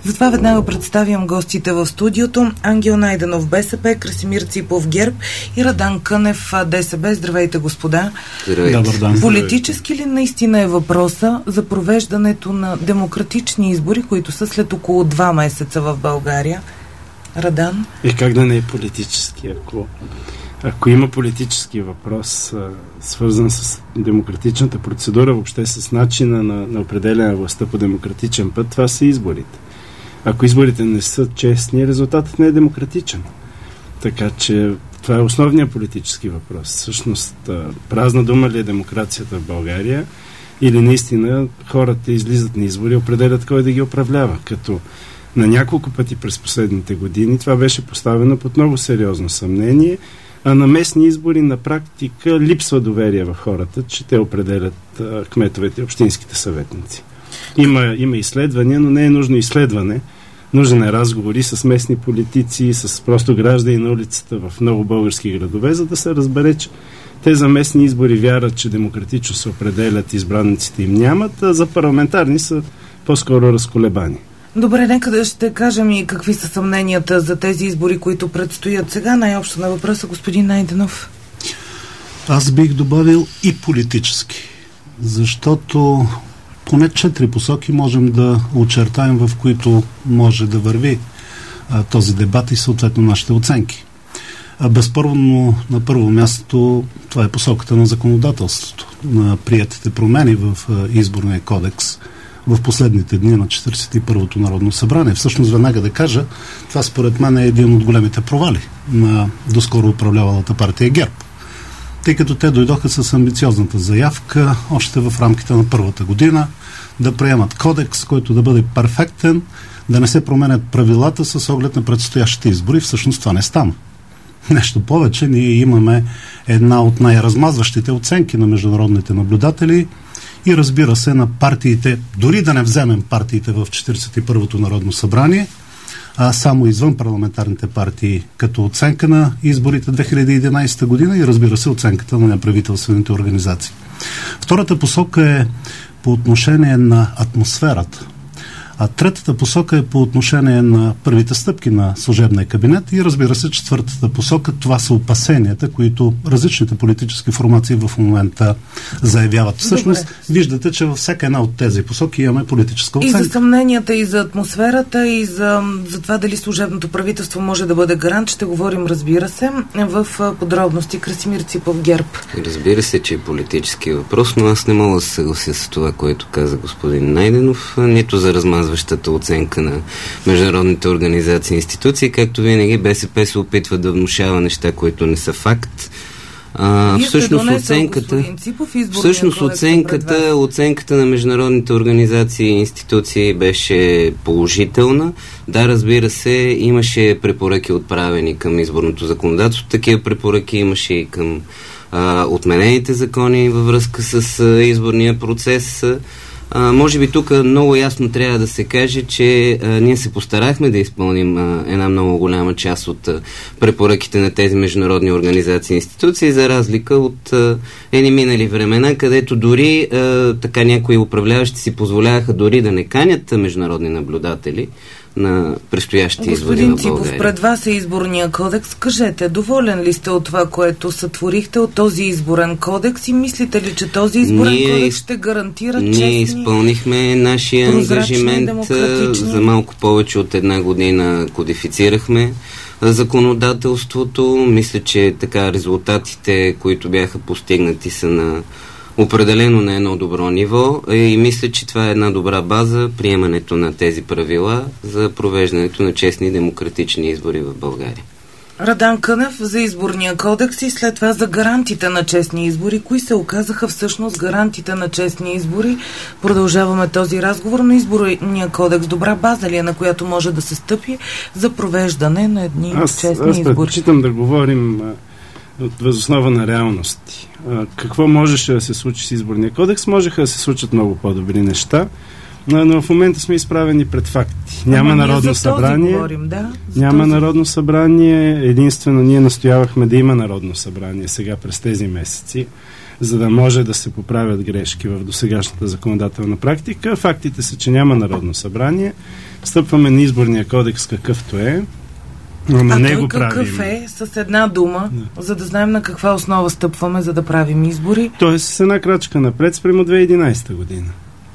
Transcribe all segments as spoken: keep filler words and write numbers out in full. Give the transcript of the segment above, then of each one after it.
Затова веднага представям гостите в студиото. Ангел Найденов, БСП, Красимир Ципов, ГЕРБ и Радан Кънев, ДСБ. Здравейте, господа. Здравейте. Добър ден. Политически ли наистина е въпроса за провеждането на демократични избори, които са след около два месеца в България? Радан? И как да не е политически? Ако, ако има политически въпрос, а, свързан с демократичната процедура, въобще с начина на, на определяне на властта по демократичен път, това са изборите. Ако изборите не са честни, резултатът не е демократичен. Така че това е основният политически въпрос. Всъщност, а, празна дума ли е демокрацията в България, или наистина хората излизат на избори и определят кой да ги управлява, като на няколко пъти през последните години това беше поставено под много сериозно съмнение, а на местни избори на практика липсва доверие в хората, че те определят а, кметовете и общинските съветници. Има, има изследвания, но не е нужно изследване. Нужен е разговори с местни политици, с просто граждани на улицата в много български градове, за да се разбере, че те за местни избори вярат, че демократично се определят, избранниците им нямат, а за парламентарни са по-скоро разколебани. Добре, нека да ще кажем и какви са съмненията за тези избори, които предстоят сега. Най-общо на въпроса, господин Найденов. Аз бих добавил и политически, защото поне четири посоки можем да очертаем, в които може да върви а, този дебат и съответно нашите оценки. А безспорно на първо място това е посоката на законодателството, на приетите промени в а, изборния кодекс в последните дни на четиридесет и първото Народно събрание. Всъщност, веднага да кажа, това според мен е един от големите провали на доскоро управлявалата партия ГЕРБ. Тъй като те дойдоха с амбициозната заявка още в рамките на първата година да приемат кодекс, който да бъде перфектен, да не се променят правилата с оглед на предстоящите избори. Всъщност това не стана. Нещо повече, ние имаме една от най-размазващите оценки на международните наблюдатели и разбира се на партиите, дори да не вземем партиите в четиридесет и първото Народно събрание, а само извън парламентарните партии, като оценка на изборите две хиляди и единадесета година и разбира се оценката на неправителствените организации. Втората посока е по отношение на атмосферата. А третата посока е по отношение на първите стъпки на служебния кабинет и разбира се четвъртата посока, това са опасенията, които различните политически формации в момента заявяват. Всъщност, добре, виждате, че във всяка една от тези посоки имаме политическа оценка. И за съмненията, и за атмосферата, и за, за това дали служебното правителство може да бъде гарант, ще говорим, разбира се, в подробности. Красимир Ципов, ГЕРБ. Разбира се, че е политически въпрос, но аз не мога да се съглася с това, което каза господин Найденов, нито за размазване ващата оценка на международните организации и институции. Както винаги, БСП се опитва да внушава неща, които не са факт. А, всъщност оценката, Ципов, всъщност оценката, оценката на международните организации и институции беше положителна. Да, разбира се, имаше препоръки отправени към изборното законодателство. Такива препоръки имаше и към а, отменените закони във връзка с а, изборния процес. А, може би тук много ясно трябва да се каже, че а, ние се постарахме да изпълним а, една много голяма част от а, препоръките на тези международни организации и институции, за разлика от а, едни минали времена, където дори а, така някои управляващи си позволяваха дори да не канят международни наблюдатели на предстоящи избори в България. Господин Ципов, пред вас е изборния кодекс. Кажете, доволен ли сте от това, което сътворихте от този изборен кодекс и мислите ли, че този изборен ние, кодекс ще гарантира честни, ние изпълнихме нашия ангажимент. За малко повече от една година кодифицирахме законодателството. Мисля, че така резултатите, които бяха постигнати, са на определено на едно добро ниво и мисля, че това е една добра база, приемането на тези правила за провеждането на честни и демократични избори в България. Радан Кънев за изборния кодекс и след това за гарантите на честни избори. Кои се оказаха всъщност гарантите на честни избори? Продължаваме този разговор, но изборния кодекс добра база ли е, на която може да се стъпи за провеждане на едни аз, честни аз избори? Аз предпочитам да говорим възоснова на реалности. А, какво можеше да се случи с изборния кодекс? Можеха да се случат много по-добри неща, но, но в момента сме изправени пред факти. Няма Ама народно събрание. Говорим, да? Няма този... народно събрание. Единствено ние настоявахме да има народно събрание сега през тези месеци. за да може да се поправят грешки в досегашната законодателна практика. Фактите са, че няма Народно събрание. Стъпваме на изборния кодекс какъвто е. Но на а него той какъв правим. е, с една дума, да. за да знаем на каква основа стъпваме, за да правим избори? Тоест с една крачка напред спрямо две хиляди и единадесета година.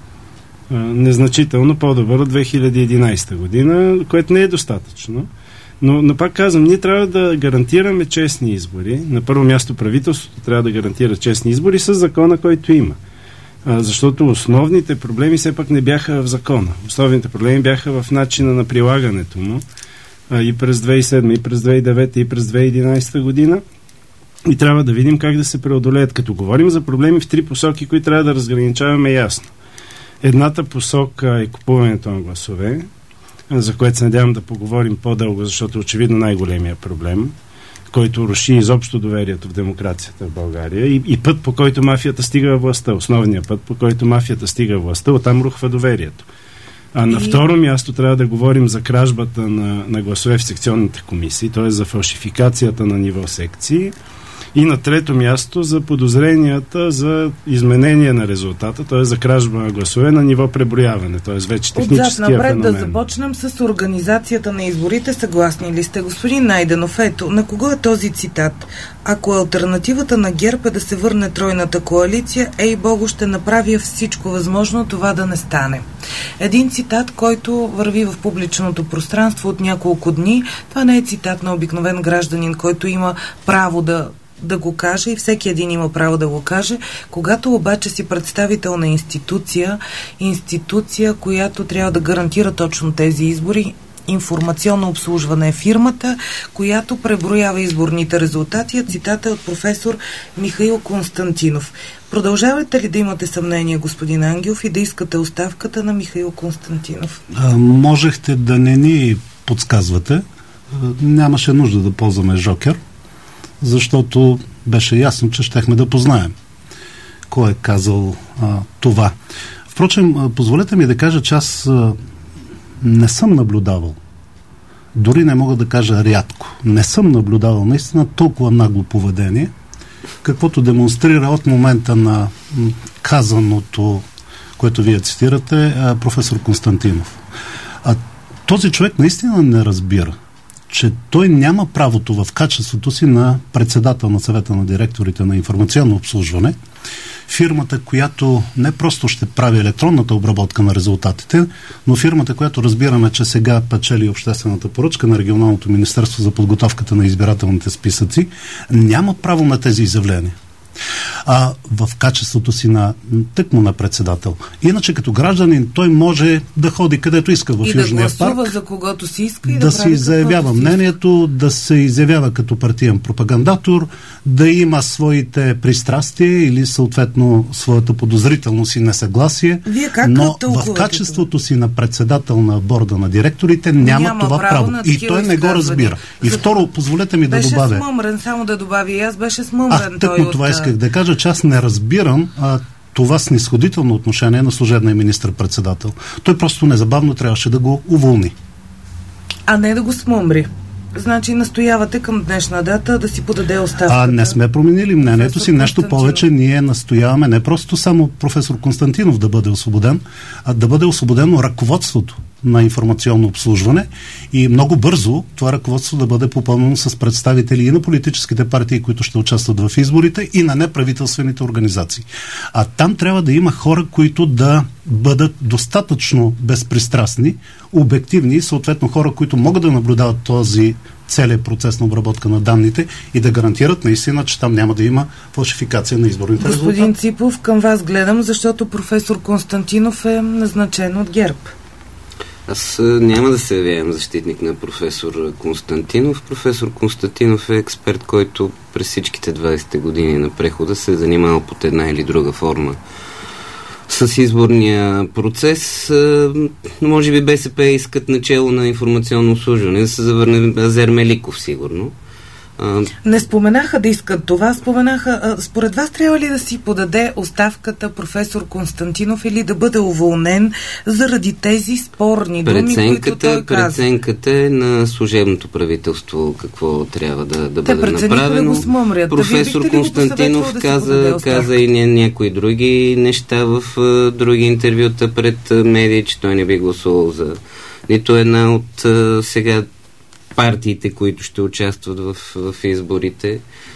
А, незначително по-добър от две хиляди и единадесета година, което не е достатъчно. Но, но пак казвам, ние трябва да гарантираме честни избори. На първо място правителството трябва да гарантира честни избори с закона, който има. А, защото основните проблеми все пак не бяха в закона. Основните проблеми бяха в начина на прилагането му. И през две хиляди и седма, и през две хиляди и девета, и през две хиляди и единадесета година. И трябва да видим как да се преодолеят. Като говорим за проблеми в три посоки, които трябва да разграничаваме ясно. Едната посока е купуването на гласове, за което се надявам да поговорим по-дълго, защото очевидно най-големия проблем, който руши изобщо доверието в демокрацията в България и, и път, по който мафията стига във властта. Основният път, по който мафията стига във властта, оттам рухва доверието. А на и... второ място трябва да говорим за кражбата на, на гласове в секционните комисии, т.е. за фалшификацията на ниво секции. И на трето място за подозренията за изменение на резултата, т.е. за кражба на гласове на ниво преброяване, т.е. вече техническия Отзад напред феномен. Да започнем с организацията на изборите. Съгласни ли сте, господин Найденов? Ето, на кого е този цитат? Ако алтернативата на ГЕРБ е да се върне тройната коалиция, ей Богу, ще направя всичко възможно това да не стане. Един цитат, който върви в публичното пространство от няколко дни. Това не е цитат на обикновен гражданин, който има право да да го каже и всеки един има право да го каже. Когато обаче си представител на институция, институция, която трябва да гарантира точно тези избори, информационно обслужване е фирмата, която преброява изборните резултати. А цитата е от професор Михаил Константинов. Продължавате ли да имате съмнение, господин Ангелов, и да искате оставката на Михаил Константинов? А, можехте да не ни подсказвате. Нямаше нужда да ползваме жокер, защото беше ясно, че щехме да познаем кой е казал а, това. Впрочем, а, позволете ми да кажа, че аз а, не съм наблюдавал, дори не мога да кажа рядко, не съм наблюдавал наистина толкова нагло поведение, каквото демонстрира от момента на м, казаното, което вие цитирате, а, професор Константинов. А този човек наистина не разбира, че той няма правото в качеството си на председател на съвета на директорите на информационно обслужване, фирмата, която не просто ще прави електронната обработка на резултатите, но фирмата, която разбираме, че сега печели обществената поръчка на Регионалното министерство за подготовката на избирателните списъци, няма право на тези изявления. А в качеството си на тъкмо на председател. Иначе като гражданин той може да ходи където иска в и Южния да парк, за когото си иска и да, да си заявява мнението, да се изявява като партиен пропагандатор, да има своите пристрастия или съответно своята подозрителност и несъгласие, но в качеството си на председател на борда на директорите няма, няма това право. право. И той не го разбира. И за... второ, позволете ми беше да добавя. Беше смъмрен, само да добавя и аз, беше смъмрен. А, тъкмо това от... исках да кажа, че аз не разбирам а, това снисходително отношение на служебния министър-председател. Той просто незабавно трябваше да го уволни. А не да го смъмри. Значи настоявате към днешна дата да си подаде оставката. А не сме променили мнението си. Нещо повече ние настояваме не просто само професор Константинов да бъде освободен, а да бъде освободено ръководството на информационно обслужване и много бързо това ръководство да бъде попълнено с представители и на политическите партии, които ще участват в изборите, и на неправителствените организации. А там трябва да има хора, които да бъдат достатъчно безпристрастни, обективни и съответно хора, които могат да наблюдават този целият процес на обработка на данните и да гарантират наистина, че там няма да има фалшификация на изборните резултати. Господин Ципов, към вас гледам, защото професор Константинов е назначен от ГЕРБ. Аз няма да се явявам защитник на професор Константинов. Професор Константинов е експерт, който през всичките двадесет години на прехода се е занимавал под една или друга форма с изборния процес. Може би БСП искат начало на информационно обслужване, да се завърне Азер Меликов, сигурно. А, Не споменаха да искат това, споменаха, а, според вас трябва ли да си подаде оставката професор Константинов или да бъде уволнен заради тези спорни думи, които той каза? Преценката е на служебното правителство какво трябва да, да Те бъде направено. Да го смъмрят. Професор да Константинов да каза, каза и ня, някои други неща в uh, други интервюта пред uh, медии, че той не би гласувал за нито една от uh, сега партиите, които ще участват в, в изборите.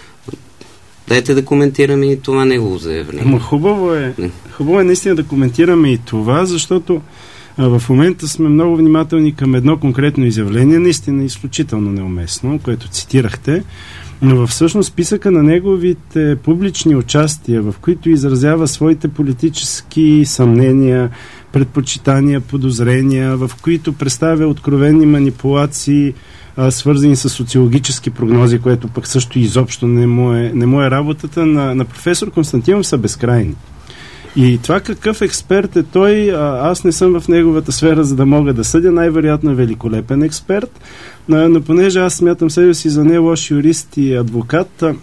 Дайте да коментираме и това негово заявление. Ама хубаво е, Не. хубаво е наистина да коментираме и това, защото а, в момента сме много внимателни към едно конкретно изявление, наистина изключително неуместно, което цитирахте, но всъщност списъка на неговите публични участия, в които изразява своите политически съмнения, предпочитания, подозрения, в които представя откровени манипулации, а, свързани с социологически прогнози, което пък също изобщо не му е, не му е работата на, на професор Константинов, са безкрайни. И това какъв експерт е той, а, аз не съм в неговата сфера, за да мога да съдя, най-вероятно е великолепен експерт, но, но понеже аз смятам себе си за не лош юрист и адвокат, а,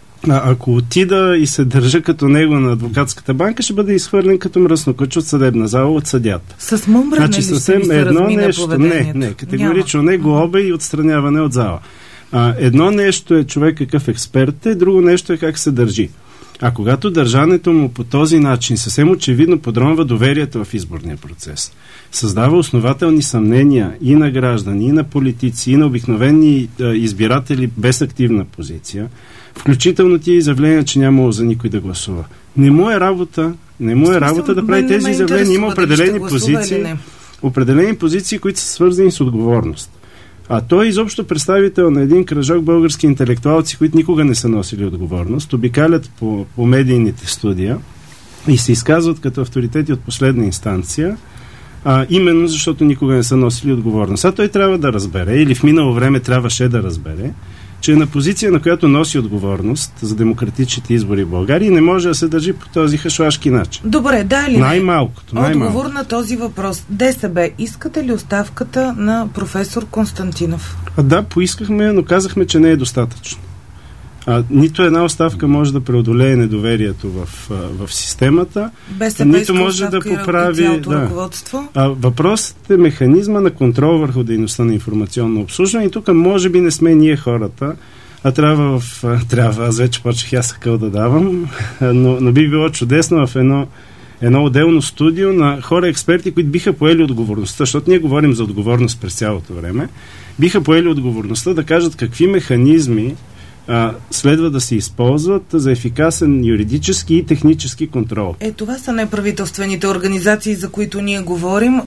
ако отида и се държа като него на адвокатската банка, ще бъде изхвърлен като мръснокъч от съдебна зала от съдята. С мъмране значи, ли съвсем се едно размина нещо, поведението? Не, не, категорично не, глоба и отстраняване от зала. А, едно нещо е човек какъв експерт е, друго нещо е как се държи. А когато държането му по този начин съвсем очевидно подронва доверието в изборния процес, създава основателни съмнения и на граждани, и на политици, и на обикновени а, избиратели без активна позиция, включително тия изявления, че нямало за никой да гласува. Не му е работа, не му е работа да прави тези изявления. Има определени позиции, определени позиции, които са свързани с отговорност. А той изобщо представител на един кръжок български интелектуалци, които никога не са носили отговорност, обикалят по, по медийните студия и се изказват като авторитети от последна инстанция, а, именно защото никога не са носили отговорност. А той трябва да разбере, или в минало време трябваше да разбере, че е на позиция, на която носи отговорност за демократичните избори в България и не може да се държи по този хашуашки начин. Добре, да ли? Най-малкото. най-малкото. Отговор на този въпрос. ДСБ, искате ли оставката на професор Константинов? А, да, поискахме, но казахме, че не е достатъчно. А, нито една оставка може да преодолее недоверието в, в системата, БСП нито може да поправи да. А, въпросът е механизма на контрол върху дейността на информационно обслужване и тук може би не сме ние хората, а трябва в... трябва, аз вече почнах аз къл да давам, но, но би било чудесно в едно едно отделно студио на хора експерти, които биха поели отговорността, защото ние говорим за отговорност през цялото време, биха поели отговорността да кажат какви механизми а, следва да се използват за ефикасен юридически и технически контрол. Е, това са неправителствените организации, за които ние говорим.